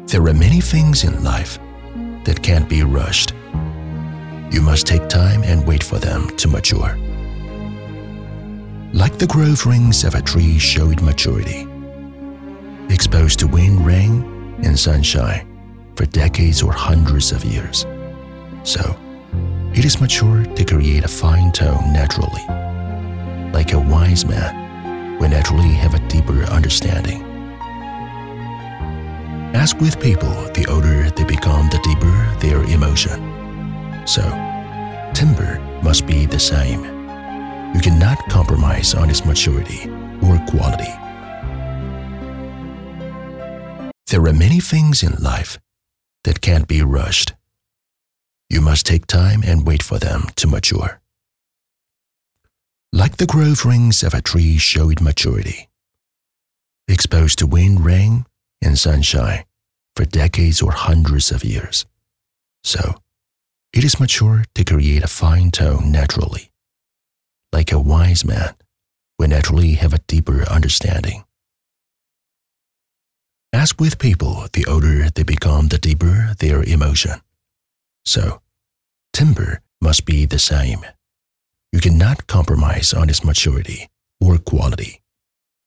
There are many things in life that can't be rushed. You must take time and wait for them to mature. Like the growth rings of a tree show its maturity, exposed to wind, rain, and sunshine for decades or hundreds of years. So, it is mature to create a fine tone naturally. Like a wise man will naturally have a deeper understanding. As with people, the older they become, the deeper their emotion. So, timber must be the same. You cannot compromise on its maturity or quality. There are many things in life that can't be rushed. You must take time and wait for them to mature. Like the growth rings of a tree show its maturity, exposed to wind, rain, and sunshine for decades or hundreds of years. So, it is mature to create a fine tone naturally. Like a wise man will naturally have a deeper understanding. As with people, the older they become, the deeper their emotion. So, timber must be the same. You cannot compromise on its maturity or quality.